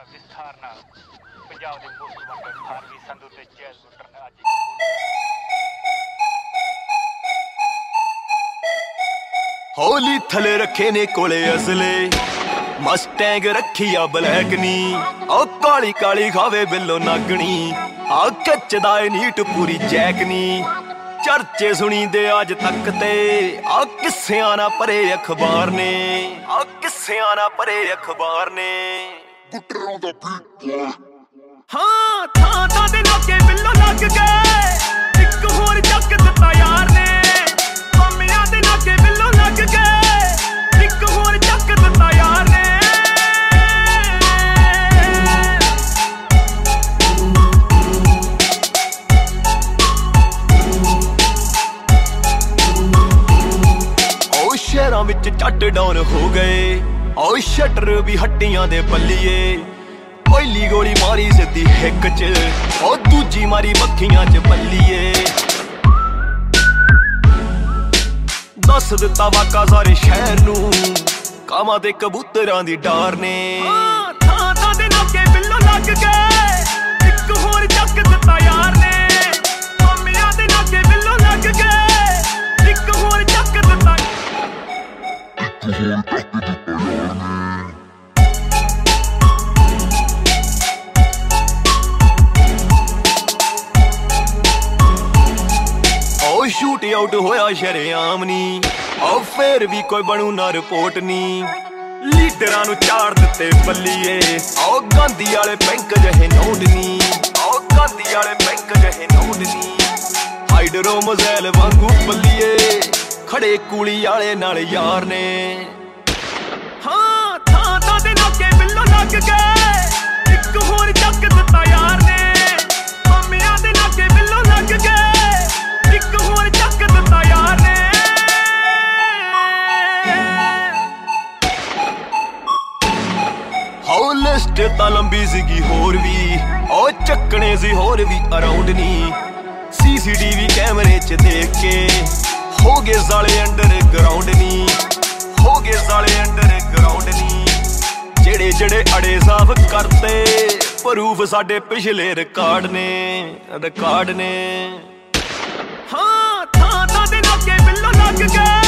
ਵਿਸਥਾਰ ਨਾਲ ਪੰਜਾਬ ਦੇ ਮੁੱਖ ਮੰਤਰੀ ਖਾਨਵੀ ਸੰਧੂ ਤੇ ਜੈਜ਼ ਬੁੱਟਰ ਨੇ ਅੱਜ ਹੌਲੀ ਥਲੇ ਰੱਖੇ ਨੇ ਕੋਲੇ ਅਸਲੇ ਮਸਟੈਂਗ ਰੱਖੀ ਆ ਬਲੈਕ ਨੀ ਓ ਕਾਲੀ ਕਾਲੀ ਖਾਵੇ ਬਿੱਲੋ ਨਾਗਣੀ ਆ ਕੱਚਦਾ ਏ ਨੀਟ ਪੂਰੀ ਜੈਕ ਨੀ ਚਰਚੇ ਸੁਣੀਂਦੇ ਅੱਜ ਤੱਕ ਤੇ ਆ ਕਿੱਸਿਆਂ ਨਾ ਭਰੇ ਅਖਬਾਰ ਨੇ ਆ ਕਿੱਸਿਆਂ ਨਾ ਭਰੇ ਅਖਬਾਰ ਨੇ ਬੁੱਟਰਾਂ ਦਾ ਬੀਟ ਹਾਂ ਥਾਂ ਦੇ ਲਾਗੇ ਬਿੱਲੋ ਲੱਗ ਗਏ ਇੱਕ ਹੋਰ ਚੱਕ ਦਿੱਤਾ ਯਾਰ ਨੇ ਮਾਮਿਆਂ ਦੇ ਲਾਗੇ ਬਿੱਲੋ ਲੱਗ ਗਏ ਇੱਕ ਹੋਰ ਚੱਕ ਦਿੱਤਾ ਯਾਰ ਨੇ ਓ ਸ਼ਹਿਰਾਂ ਵਿੱਚ ਚੱਟ ਡਾਊਨ ਹੋ ਗਏ ਓ ਸ਼ਟਰ ਵੀ ਹੱਟੀਆਂ ਦੇ ਬੱਲੀਏ ਪਹਿਲੀ ਗੋਲੀ ਮਾਰੀ ਸਿੱਧੀ ਹਿੱਕ ਚ ਓ ਦੂਜੀ ਮਾਰੀ ਮੱਖੀਆਂ ਚ ਬੱਲੀਏ ਦੱਸ ਦਿੱਤਾ ਵਾਕਾ ਸਾਰੇ ਸ਼ਹਿਰ ਨੂੰ ਕਾਵਾਂ ਤੇ ਕਬੂਤਰਾਂ ਦੀ ਡਾਰ ਨੇ ਥਾਂ ਦੇ ਲਾਗੇ ਬਿੱਲੋ ਲੱਗ ਗਏ ਇੱਕ ਹੋਰ ਚੱਕ ਦਿੱਤਾ ਯਾਰ ਨੇ ਮਾਮਿਆਂ ਦੇ ਲਾਗੇ ਬਿੱਲੋ ਲੱਗ ਗਏ ਇੱਕ ਹੋਰ ਚੱਕ ਦਿੱਤਾ ਓ ਸ਼ੂਟ ਆਊਟ ਹੋਇਆ ਸ਼ਰੇਆਮ ਨੀ ਓ ਫੇਰ ਵੀ ਕੋਈ ਬਣੂ ਨਾ ਰਿਪੋਰਟ ਨੀ ਲੀਡਰਾਂ ਨੂੰ ਚਾੜ ਦਿੱਤੇ ਬੱਲੀਏ ਓ ਗਾਂਧੀ ਵਾਲੇ ਬੈਂਕ ਜਿਹੇ ਨੋਟ ਨੀ ਓ ਗਾਂਧੀ ਵਾਲੇ ਬੈਂਕ ਜਿਹੇ ਨੋਟ ਨੀ ਹਾਈਡਰੋ ਮਜ਼ੈਲ ਵਾਂਗੂ ਬੱਲੀਏ ਖੜੇ ਕੂਲੀ ਵਾਲੇ ਨਾਲ ਯਾਰ ਨੇ ਹਾਂ ਥਾਂ ਦੇ ਲਾਗੇ ਬਿੱਲੋ ਲੱਗ ਗਏ ਇੱਕ ਹੋਰ ਚੱਕ ਦਿੱਤਾ ਯਾਰ ਨੇ ਮਾਮਿਆਂ ਦੇ ਲਾਗੇ ਬਿੱਲੋ ਲੱਗ ਗਏ ਇੱਕ ਹੋਰ ਚੱਕ ਦਿੱਤਾ ਯਾਰ ਨੇ ਹਾਉ ਲਿਸਟ ਤਾਂ ਲੰਬੀ ਸੀਗੀ ਹੋਰ ਵੀ ਓ ਚੱਕਣੇ ਸੀ ਹੋਰ ਵੀ ਅਰਾਊਂਡ ਨੀ ਸੀਸੀਟੀਵੀ ਕੈਮਰੇ 'ਚ ਦੇਖ ਕੇ ਹੋ ਗਏ ਸਾਲੇ ਅੰਡਰ ਗਰਾਊਂਡ ਨੀ ਹੋ ਗਏ ਸਾਲੇ ਅੰਡਰ ਗਰਾਊਂਡ ਨੀ ਜਿਹੜੇ ਅੜੇ ਸਾਫ ਕਰਤੇ ਪ੍ਰੂਫ ਸਾਡੇ ਪਿਛਲੇ ਰਿਕਾਰਡ ਨੇ ਹਾਂ ਥਾਂ ਦੇ ਲਾਗੇ ਬਿੱਲੋ ਲੱਗ ਗਏ